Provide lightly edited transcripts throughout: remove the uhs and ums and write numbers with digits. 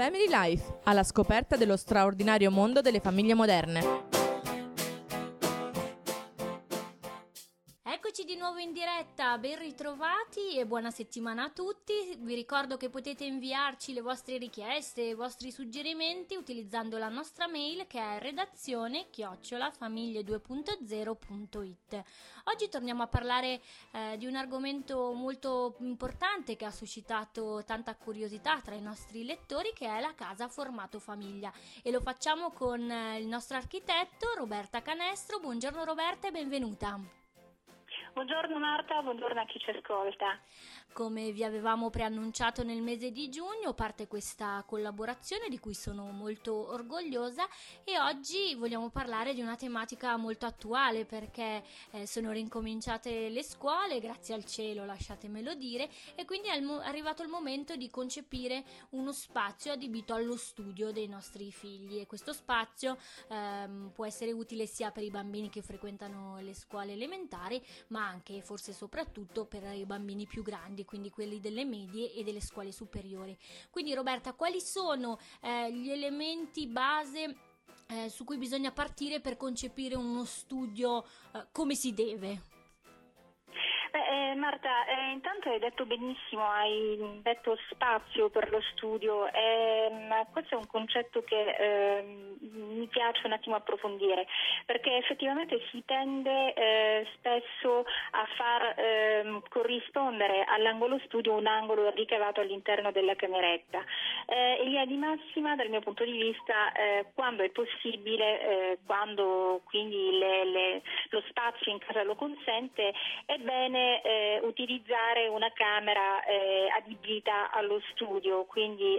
Family Life, alla scoperta dello straordinario mondo delle famiglie moderne. Eccoci di nuovo in diretta, ben ritrovati e buona settimana a tutti. Vi ricordo che potete inviarci le vostre richieste, i vostri suggerimenti utilizzando la nostra mail che è redazione@famiglie2.0.it. Oggi torniamo a parlare di un argomento molto importante che ha suscitato tanta curiosità tra i nostri lettori, che è la casa formato famiglia, e lo facciamo con il nostro architetto Roberta Canestro. Buongiorno Roberta e benvenuta. Buongiorno Marta, buongiorno a chi ci ascolta. Come vi avevamo preannunciato nel mese di giugno, parte questa collaborazione di cui sono molto orgogliosa, e oggi vogliamo parlare di una tematica molto attuale perché sono rincominciate le scuole, grazie al cielo, lasciatemelo dire, e quindi è arrivato il momento di concepire uno spazio adibito allo studio dei nostri figli, e questo spazio può essere utile sia per i bambini che frequentano le scuole elementari, ma anche e forse soprattutto per i bambini più grandi, quindi quelli delle medie e delle scuole superiori. Quindi Roberta, quali sono gli elementi base su cui bisogna partire per concepire uno studio come si deve? Marta, intanto hai detto benissimo, hai detto spazio per lo studio, questo è un concetto che mi piace un attimo approfondire, perché effettivamente si tende spesso a far corrispondere all'angolo studio un angolo ricavato all'interno della cameretta. In linea di massima, dal mio punto di vista, quando è possibile, quando quindi lo spazio in casa lo consente, è bene utilizzare una camera adibita allo studio, quindi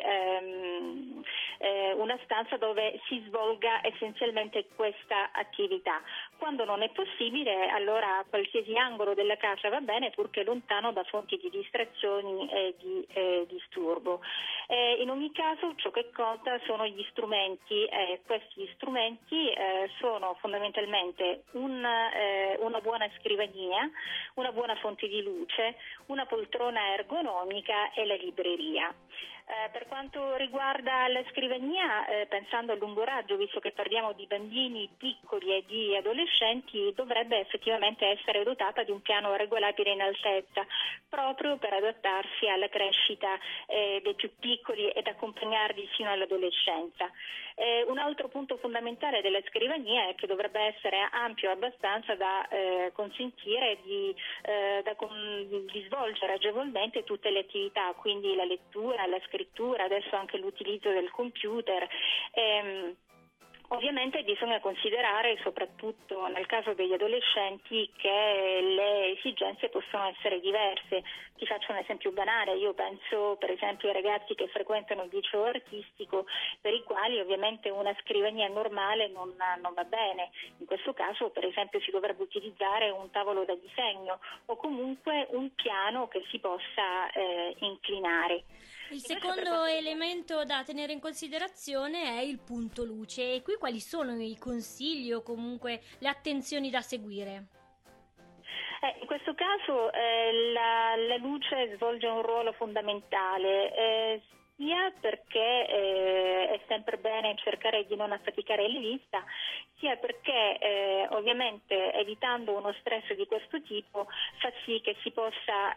una stanza dove si svolga essenzialmente questa attività. Quando non è possibile, allora qualsiasi angolo della casa va bene, purché lontano da fonti di distrazioni e di disturbo. In ogni caso ciò che conta sono gli strumenti. Questi strumenti sono fondamentalmente una buona scrivania, una buona fonte di luce, una poltrona ergonomica e la libreria. Per quanto riguarda la scrivania, pensando a lungo raggio, visto che parliamo di bambini piccoli e di adolescenti, dovrebbe effettivamente essere dotata di un piano regolabile in altezza, proprio per adattarsi alla crescita dei più piccoli ed accompagnarli fino all'adolescenza. Un altro punto fondamentale della scrivania è che dovrebbe essere ampio abbastanza da consentire di svolgere agevolmente tutte le attività, quindi la lettura, la scrittura, adesso anche l'utilizzo del computer. Ovviamente bisogna considerare, soprattutto nel caso degli adolescenti, che le esigenze possono essere diverse. Ti faccio un esempio banale: io penso per esempio ai ragazzi che frequentano il liceo artistico, per i quali ovviamente una scrivania normale non va bene. In questo caso per esempio si dovrebbe utilizzare un tavolo da disegno o comunque un piano che si possa inclinare. Il secondo elemento da tenere in considerazione è il punto luce, e qui quali sono i consigli o comunque le attenzioni da seguire? In questo caso la luce svolge un ruolo fondamentale, sia perché è sempre bene cercare di non affaticare la vista, sia perché ovviamente evitando uno stress di questo tipo fa sì che si possa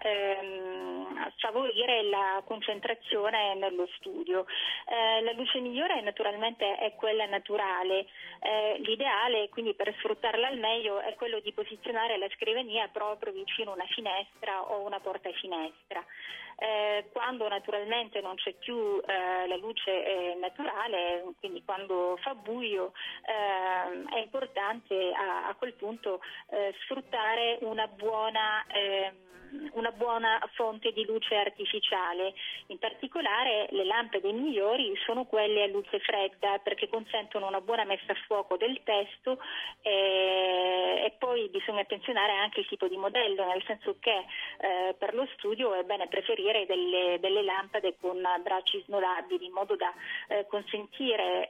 favorire la concentrazione nello studio. La luce migliore naturalmente è quella naturale, l'ideale quindi per sfruttarla al meglio è quello di posizionare la scrivania proprio vicino a una finestra o una porta finestra. Quando naturalmente non c'è più la luce naturale, quindi quando fa buio, è importante a quel punto sfruttare una buona fonte di luce artificiale. In particolare le lampade migliori sono quelle a luce fredda, perché consentono una buona messa a fuoco del testo, e poi bisogna attenzionare anche il tipo di modello, nel senso che per lo studio è bene preferire delle lampade con bracci snodabili, in modo da consentire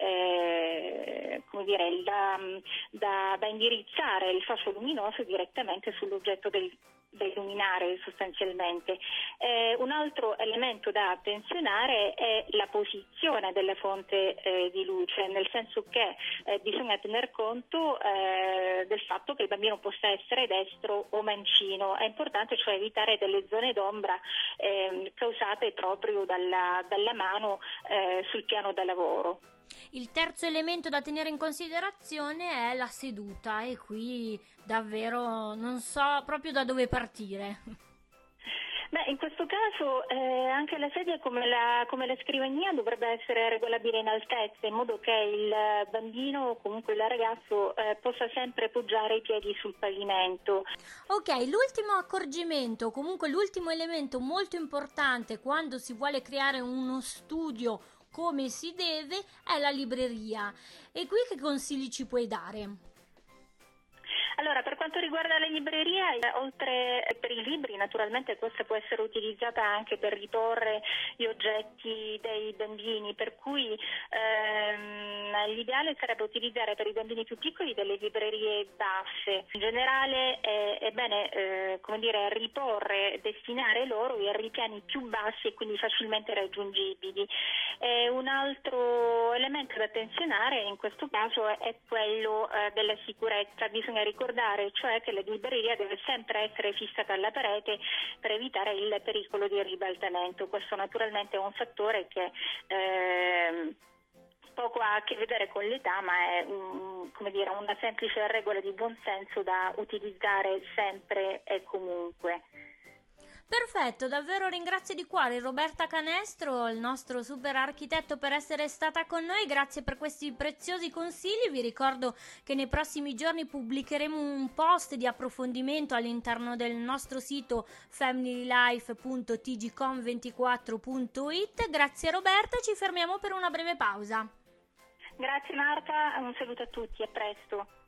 da indirizzare il fascio luminoso direttamente sull'oggetto da illuminare sostanzialmente. Un altro elemento da attenzionare è la posizione della fonte di luce, nel senso che bisogna tener conto del fatto che il bambino possa essere destro o mancino. È importante cioè evitare delle zone d'ombra causate proprio dalla mano sul piano da lavoro. Il terzo elemento da tenere in considerazione è la seduta, e qui davvero non so proprio da dove partire. Beh, in questo caso anche la sedia come la scrivania dovrebbe essere regolabile in altezza, in modo che il bambino o comunque il ragazzo possa sempre poggiare i piedi sul pavimento. Ok, l'ultimo accorgimento, comunque l'ultimo elemento molto importante quando si vuole creare uno studio come si deve, è la libreria. E qui che consigli ci puoi dare? Allora, per quanto riguarda la libreria, oltre per i libri, naturalmente questa può essere utilizzata anche per riporre gli oggetti dei bambini, per cui l'ideale sarebbe utilizzare per i bambini più piccoli delle librerie basse. In generale è bene riporre, destinare loro i ripiani più bassi e quindi facilmente raggiungibili. Un altro elemento da attenzionare in questo caso è quello della sicurezza. Bisogna ricordare cioè che la libreria deve sempre essere fissata alla parete per evitare il pericolo di ribaltamento. Questo naturalmente è un fattore che poco ha a che vedere con l'età, ma è una semplice regola di buon senso da utilizzare sempre e comunque. Perfetto, davvero ringrazio di cuore Roberta Canestro, il nostro super architetto, per essere stata con noi. Grazie per questi preziosi consigli. Vi ricordo che nei prossimi giorni pubblicheremo un post di approfondimento all'interno del nostro sito familylife.tgcom24.it. Grazie Roberta, ci fermiamo per una breve pausa. Grazie Marta, un saluto a tutti, a presto.